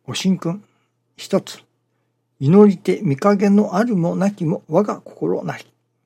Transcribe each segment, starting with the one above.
ご神君。一つ。祈りて見影のあるもなきも我が心なり。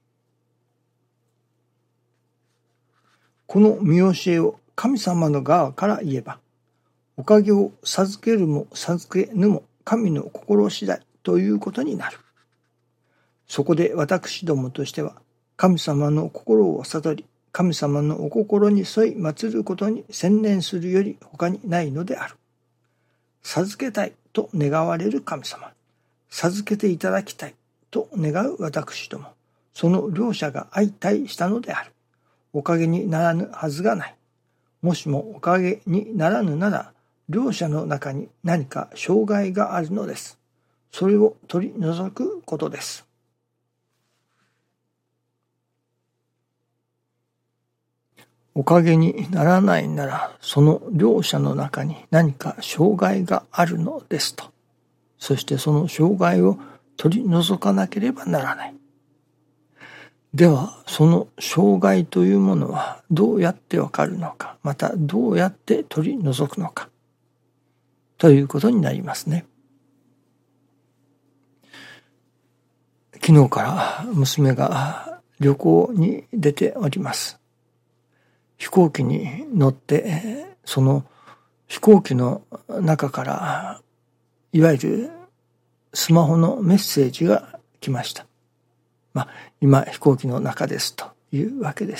この見教えを神様の側から言えば、おかげを授けるも授けぬも神の心次第ということになる。そこで私どもとしては、神様の心を悟り、神様のお心に沿い祀ることに専念するより他にないのである。授けたいと願われる神様、授けていただきたいと願う私ども、その両者が相対したのである。おかげにならぬはずがない。もしもおかげにならぬなら、両者の中に何か障害があるのです。それを取り除くことです。おかげにならないなら、その両者の中に何か障害があるのですと。そしてその障害を取り除かなければならない。では、その障害というものはどうやってわかるのか、またどうやって取り除くのか、ということになりますね。昨日から娘が旅行に出ております。飛行機に乗って、その飛行機の中からいわゆるスマホのメッセージが来ました。今飛行機の中ですというわけです。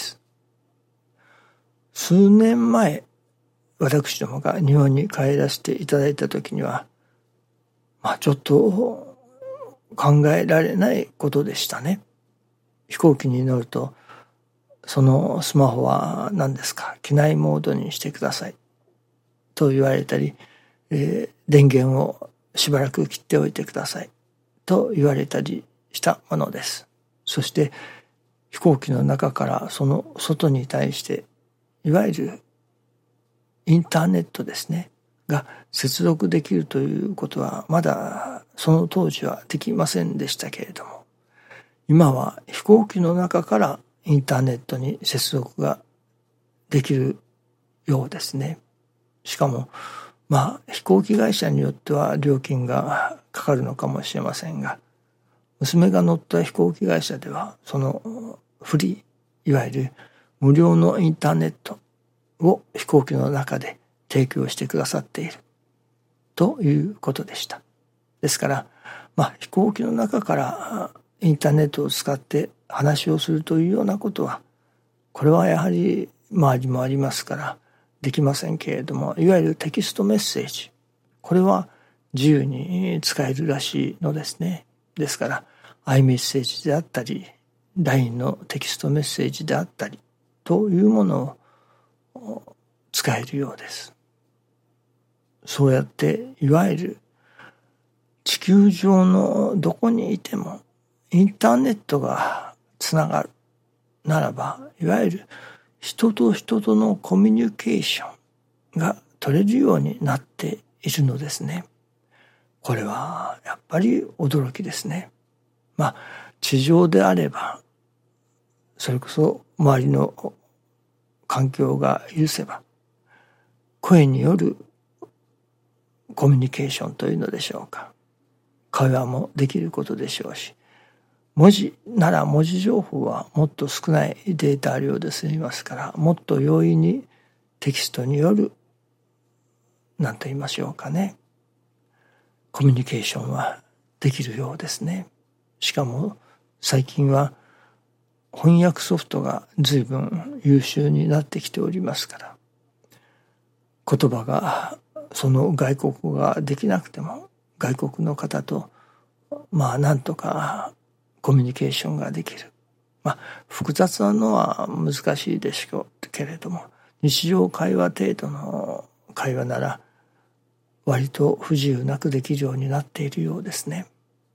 数年前、私どもが日本に帰らせていただいた時には、ちょっと考えられないことでしたね。飛行機に乗ると、そのスマホは何ですか、機内モードにしてくださいと言われたり、電源をしばらく切っておいてくださいと言われたりしたものです。そして飛行機の中からその外に対して、いわゆるインターネットですね、が接続できるということはまだその当時はできませんでしたけれども、今は飛行機の中からインターネットに接続ができるようですね。しかも飛行機会社によっては料金がかかるのかもしれませんが、娘が乗った飛行機会社ではそのフリー、いわゆる無料のインターネットを飛行機の中で提供してくださっているということでした。ですから飛行機の中からインターネットを使って話をするというようなことは、これはやはり周りもありますからできませんけれども、いわゆるテキストメッセージ、これは自由に使えるらしいのですね。ですからiMessage であったり LINE のテキストメッセージであったりというものを使えるようです。そうやっていわゆる地球上のどこにいてもインターネットがつながるならば、いわゆる人と人とのコミュニケーションが取れるようになっているのですね。これはやっぱり驚きですね。地上であれば、それこそ周りの環境が許せば、声によるコミュニケーションというのでしょうか。会話もできることでしょうし、文字なら文字情報はもっと少ないデータ量で済みますから、もっと容易にテキストによる、何と言いましょうかね、コミュニケーションはできるようですね。しかも最近は翻訳ソフトが随分優秀になってきておりますから、言葉がその外国語ができなくても外国の方となんとかコミュニケーションができる。複雑なのは難しいでしょうけれども、日常会話程度の会話なら割と不自由なくできるようになっているようですね。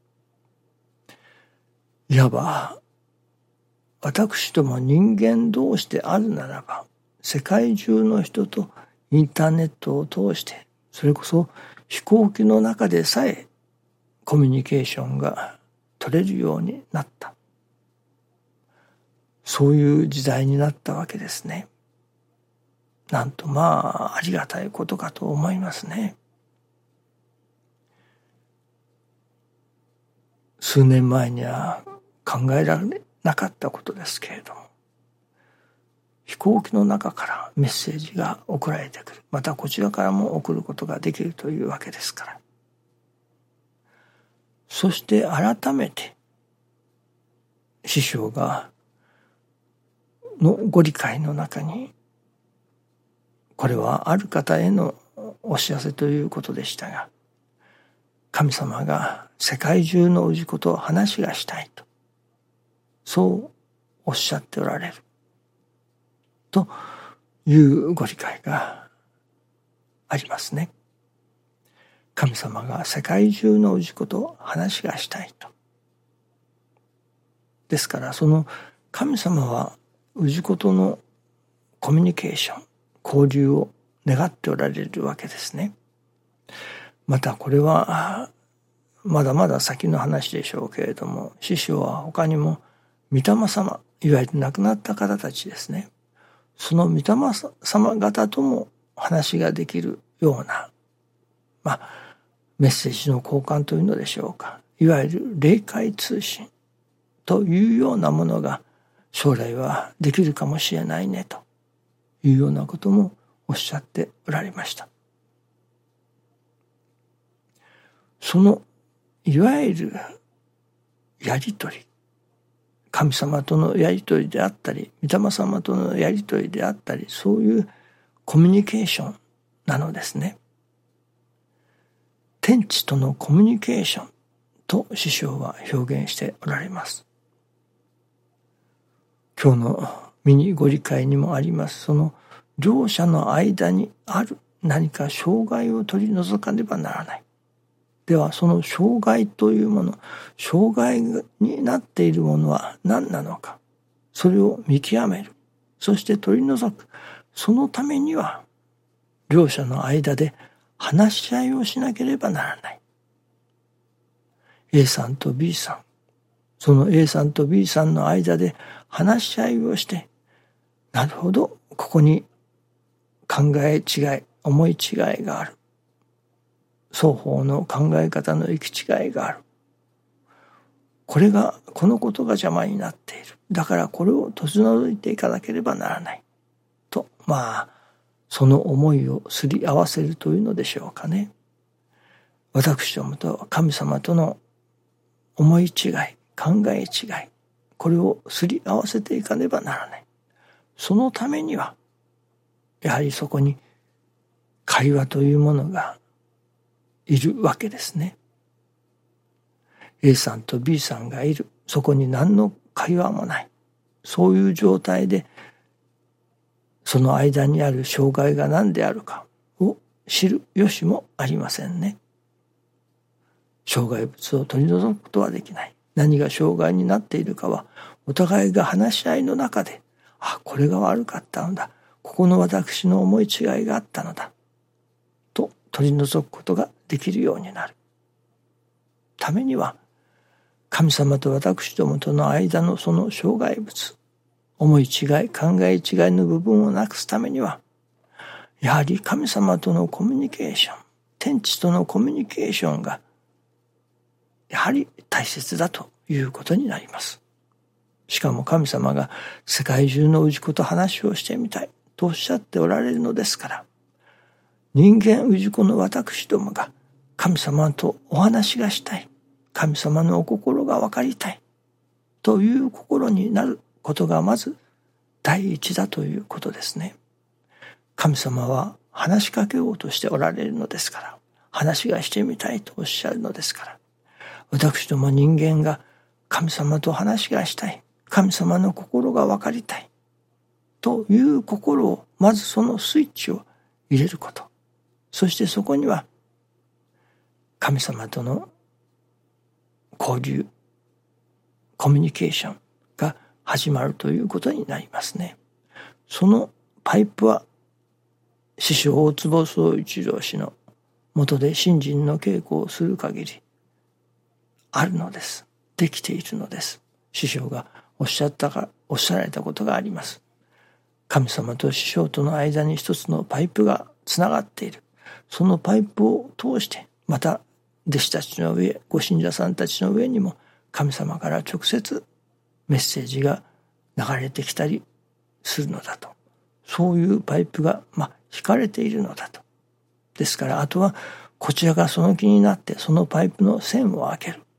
いわば私ども人間同士であるならば、世界中の人とインターネットを通して、それこそ飛行機の中でさえコミュニケーションが取れるようになった。そういう時代になったわけですね。なんとありがたいことかと思いますね。 数年前には考えられなかったことですけれども、飛行機の中からメッセージが送られてくる。またこちらからも送ることができるというわけですから。そして改めて師匠がのご理解の中に、これはある方へのお知らせということでしたが、神様が世界中の氏子と話がしたいと、そうおっしゃっておられるというご理解がありますね。神様が世界中の氏子と話がしたいと。ですからその神様は氏子とのコミュニケーション、交流を願っておられるわけですね。またこれはまだまだ先の話でしょうけれども、師匠は他にも御霊様、いわゆる亡くなった方たちですね、その御霊様方とも話ができるような、メッセージの交換というのでしょうか、いわゆる霊界通信というようなものが将来はできるかもしれないねというようなこともおっしゃっておられました。そのいわゆるやりとり、神様とのやりとりであったり、御霊様とのやりとりであったり、そういうコミュニケーションなのですね。天地とのコミュニケーションと師匠は表現しておられます。今日のミニご理解にもあります、その両者の間にある何か障害を取り除かねばならない。ではその障害というもの、障害になっているものは何なのか、それを見極める、そして取り除く。そのためには両者の間で話し合いをしなければならない。A さんと B さん、その A さんと B さんの間で話し合いをして、なるほど、ここに考え違い、思い違いがある。双方の考え方の行き違いがある。このことが邪魔になっている。だからこれを取り除いていかなければならない。と、その思いをすり合わせるというのでしょうかね。私どもと神様との思い違い、考え違い、これをすり合わせていかねばならない。そのためには、やはりそこに会話というものがいるわけですね。A さんと B さんがいる。そこに何の会話もない。そういう状態で、その間にある障害が何であるかを知る由もありませんね。障害物を取り除くことはできない。何が障害になっているかは、お互いが話し合いの中で、これが悪かったのだ。ここの私の思い違いがあったのだ。と取り除くことができるようになる。ためには、神様と私どもとの間のその障害物、思い違い、考え違いの部分をなくすためには、やはり神様とのコミュニケーション、天地とのコミュニケーションが、やはり大切だということになります。しかも神様が世界中の氏子と話をしてみたいとおっしゃっておられるのですから、人間氏子の私どもが神様とお話がしたい、神様のお心が分かりたいという心になることがまず第一だということですね。神様は話しかけようとしておられるのですから、話がしてみたいとおっしゃるのですから、私ども人間が神様と話がしたい、神様の心が分かりたいという心を、まずそのスイッチを入れること、そしてそこには神様との交流、コミュニケーションが始まるということになりますね。そのパイプは師匠大坪宗一郎氏の下で信心の稽古をする限りあるのです。できているのです。師匠がおっしゃられたことがあります。神様と師匠との間に一つのパイプがつながっている。そのパイプを通して、また弟子たちの上、ご信者さんたちの上にも神様から直接メッセージが流れてきたりするのだと。そういうパイプが引かれているのだと。ですからあとはこちらがその気になってそのパイプの線を開ける。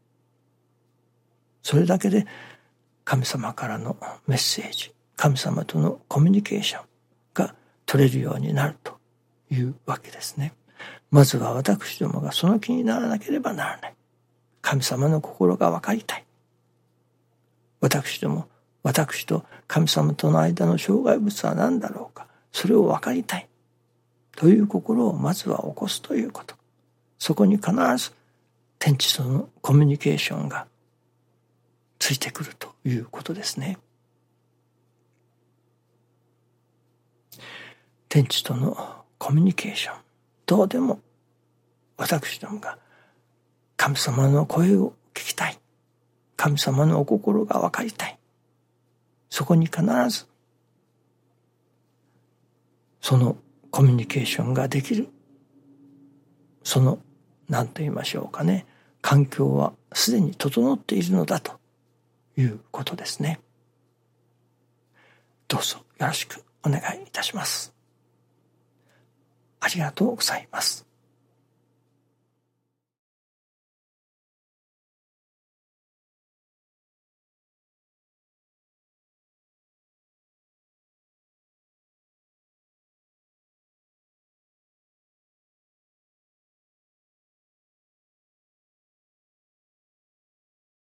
それだけで神様からのメッセージ、神様とのコミュニケーションが取れるようになるというわけですね。まずは私どもがその気にならなければならない。神様の心が分かりたい。私ども、私と神様との間の障害物は何だろうか。それを分かりたい。という心をまずは起こすということ。そこに必ず天地とのコミュニケーションがついてくるということですね。天地とのコミュニケーション。どうでも私どもが神様の声を聞きたい。神様のお心が分かりたい。そこに必ずそのコミュニケーションができる。その何と言いましょうかね。環境はすでに整っているのだということですね。どうぞよろしくお願いいたします。ありがとうございます。